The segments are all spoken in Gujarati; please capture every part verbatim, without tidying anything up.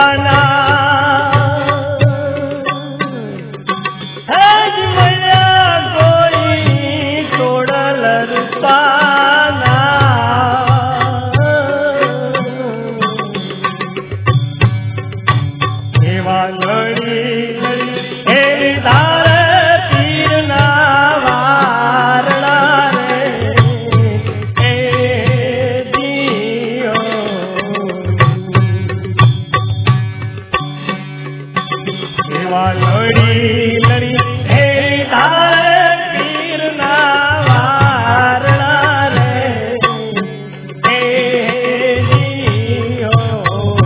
રૂપાના હેજ મળ્યા કોઈ તોડલ રૂપાના એવા લડી લડી હે ધારે પીરના વારણા રે એ દિયો એવા લડી લડી હે ધારે પીરના વારણા રે એ દિયો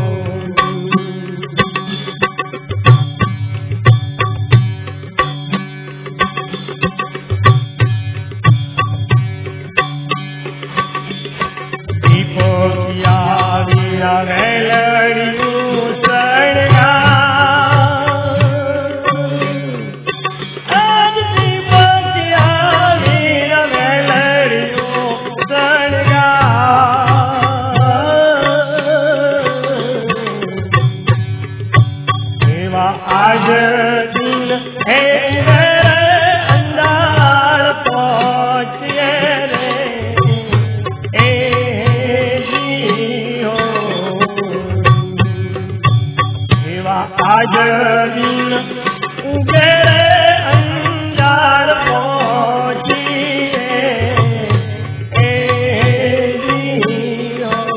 દીપોયા વીરા વેલડિયું સળગા આજ દીપોયા વીરા વેલડિયું સળગા એવા આજ દિન હે અંધાર પહોંચીએ રે એ આજ દિન ઉગે અંજાર પહોંચીએ એ દિયો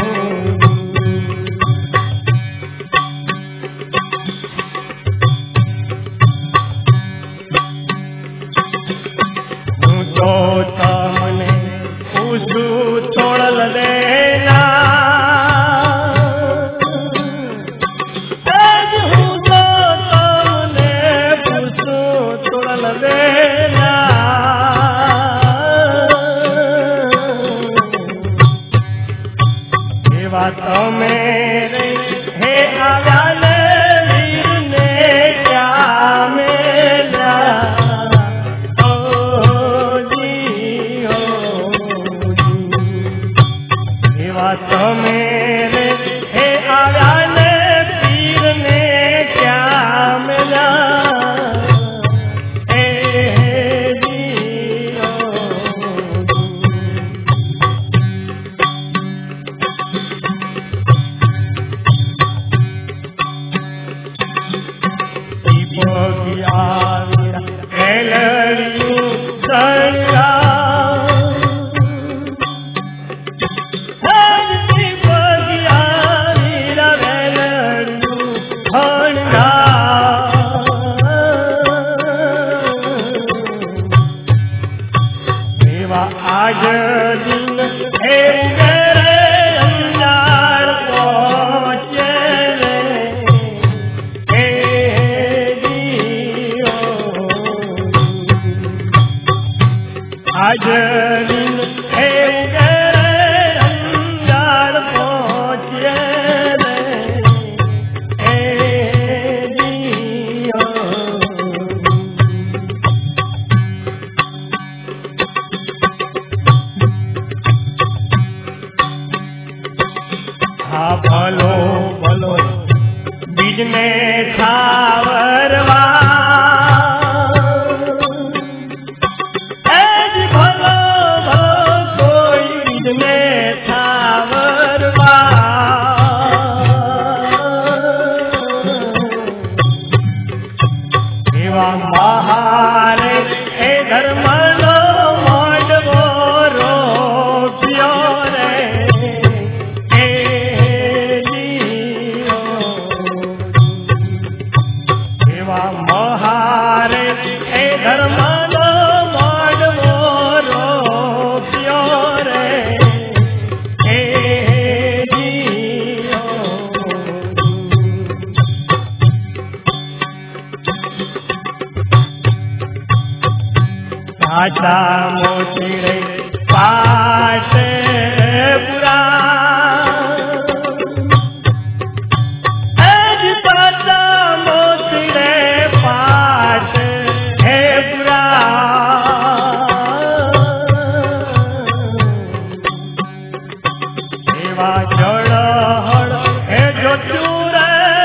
હું તો તમને પૂછું છોડલ દેના એવા તમે હે આવ્યા વીરને ક્યાં મેલ્યા ઓ જીઓ એવા તમે હે આવ્યા વીરને ક્યાં મેલ્યા એ જીઓ આજ દિન હે અંજાર પહોંચે રે હે દિયો આજ દિન હે અંજાર પહોંચે રે હે દિયો હા ભલો ભલો બીજને છાવરવા એજ ભલો ભલો કોઈ બીજને છાવરવા એવા મહારે એ ધર્મનો મોડવો રોપ્યો રે મહારે એ ધર્મનો મોડવો રોપ્યો રે એ દિયો સાચા મોતી રે પાટ પુરા એજ સાચા મોતી રે પાટ હે પુરા એવા જળ હળ હે જોતું રે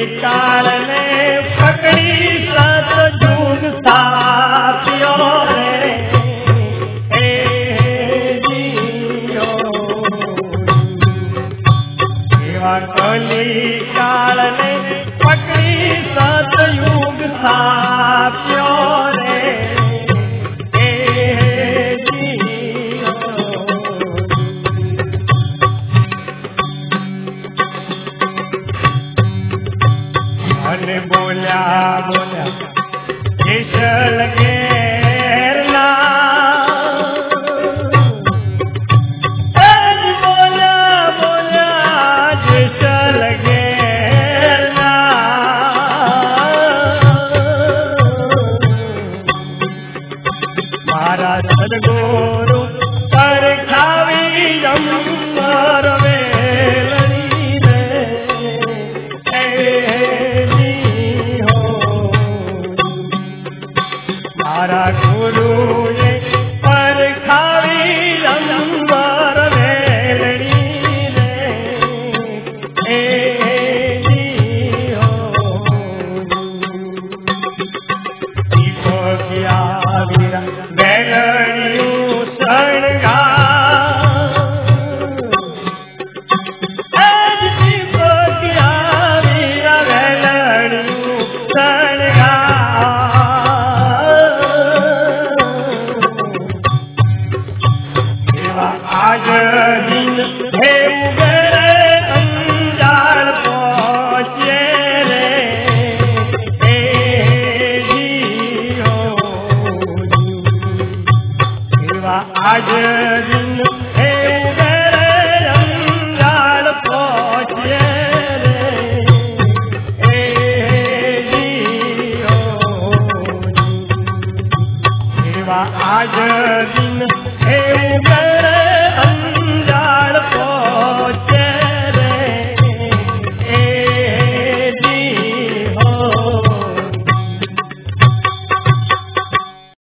काल ने पकड़ी सतयुग साथियों रे हे जियो एवा कली काल ने पकड़ी सतयुग साथियों